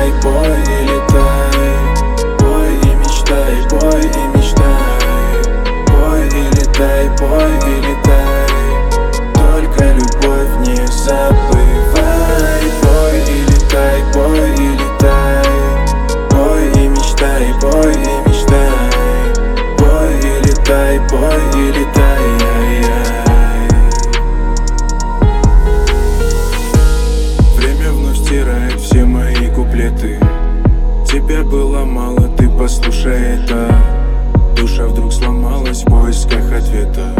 летай, пой и летай. Пой и мечтай, пой и мечтай. Пой и летай, пой и летай. Только любовь не забывай. Пой и летай, пой и летай. Пой и мечтай, пой и мечтай. Пой и летай, пой и летай. Время вновь стирает все мои куплеты. Тебя было мало, ты послушай это. Душа вдруг сломалась в поисках ответа.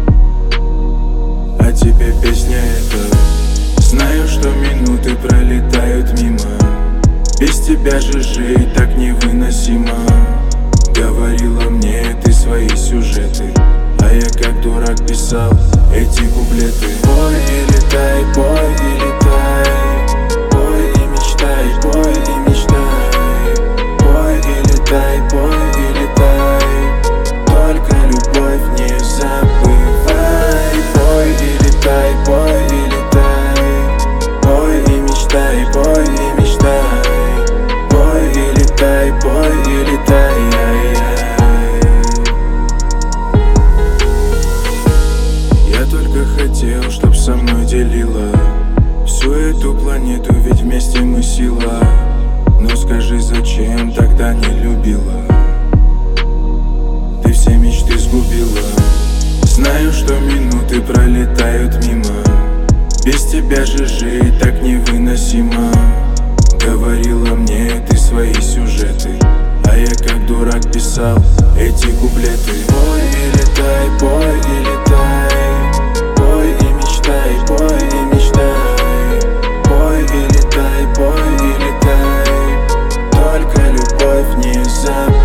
А тебе песня эта. Знаю, что минуты пролетают мимо. Без тебя же жить так невыносимо. Говорила мне ты свои сюжеты, а я как дурак писал эти куплеты. Пой и летай, пой и летай. Пой и мечтай, пой и мечтай. Пой и летай, пой и летай. Только любовь не забывай. Пой и летай, пой и летай. Пой и мечтай, пой и мечтай. Пой и летай, пой и летай. Я только хотел, чтоб со мной делила всю эту планету, ведь вместе мы сила. Но скажи, зачем тогда не любила? Ты все мечты сгубила. Знаю, что минуты пролетают мимо. Без тебя же жить так невыносимо. Говорила мне ты свои сюжеты, а я как дурак писал эти куплеты. Пой и летай, пой и летай. Пой и мечтай, пой и мечтай. Пой и летай, пой и летай. Только любовь не забывай.